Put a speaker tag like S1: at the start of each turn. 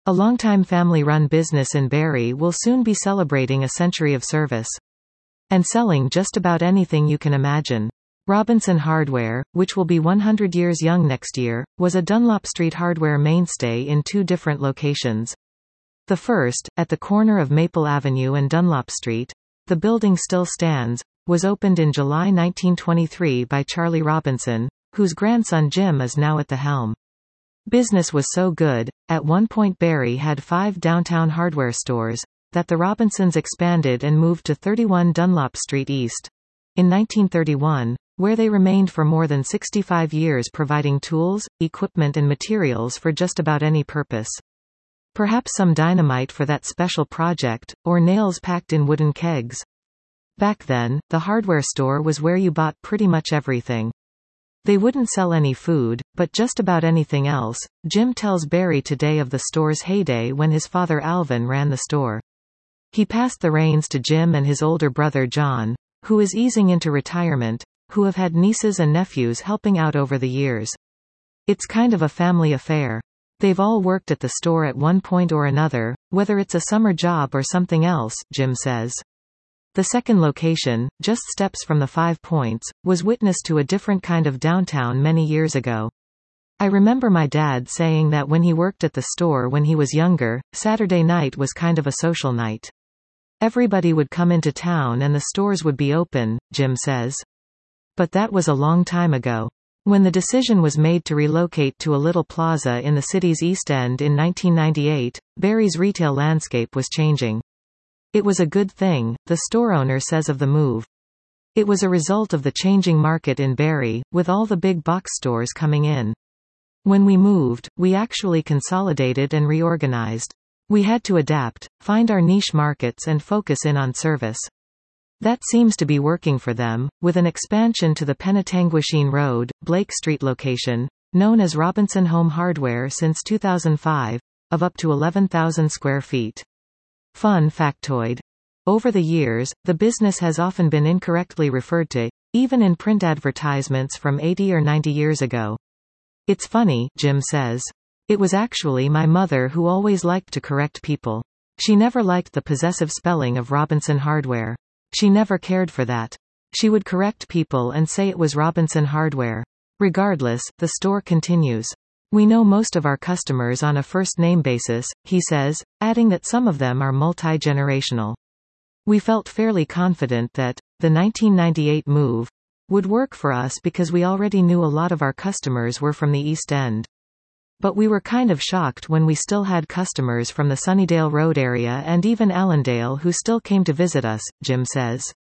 S1: A longtime family-run business in Barrie will soon be celebrating a century of service. And selling just about anything you can imagine. Robinson Hardware, which will be 100 years young next year, was a Dunlop Street hardware mainstay in 2 different locations. The first, at the corner of Maple Avenue and Dunlop Street, the building still stands, was opened in July 1923 by Charlie Robinson, whose grandson Jim is now at the helm. Business was so good, at one point Barrie had 5 downtown hardware stores, that the Robinsons expanded and moved to 31 Dunlop Street East. In 1931, where they remained for more than 65 years providing tools, equipment and materials for just about any purpose. Perhaps some dynamite for that special project, or nails packed in wooden kegs. Back then, the hardware store was where you bought pretty much everything. They wouldn't sell any food, but just about anything else. Jim tells Barrie today of the store's heyday when his father Alvin ran the store. He passed the reins to Jim and his older brother John, who is easing into retirement, who have had nieces and nephews helping out over the years. It's kind of a family affair. They've all worked at the store at one point or another, whether it's a summer job or something else, Jim says. The second location, just steps from the 5 Points, was witness to a different kind of downtown many years ago. I remember my dad saying that when he worked at the store when he was younger, Saturday night was kind of a social night. Everybody would come into town and the stores would be open, Jim says. But that was a long time ago. When the decision was made to relocate to a little plaza in the city's East End in 1998, Barrie's retail landscape was changing. It was a good thing, the store owner says of the move. It was a result of the changing market in Barrie, with all the big box stores coming in. When we moved, we actually consolidated and reorganized. We had to adapt, find our niche markets and focus in on service. That seems to be working for them, with an expansion to the Penetanguishene Road, Blake Street location, known as Robinson Home Hardware since 2005, of up to 11,000 square feet. Fun factoid. Over the years, the business has often been incorrectly referred to, even in print advertisements from 80 or 90 years ago. It's funny, Jim says. It was actually my mother who always liked to correct people. She never liked the possessive spelling of Robinson Hardware. She never cared for that. She would correct people and say it was Robinson Hardware. Regardless, the store continues. We know most of our customers on a first-name basis, he says, adding that some of them are multi-generational. We felt fairly confident that the 1998 move would work for us because we already knew a lot of our customers were from the East End. But we were kind of shocked when we still had customers from the Sunnydale Road area and even Allendale who still came to visit us, Jim says.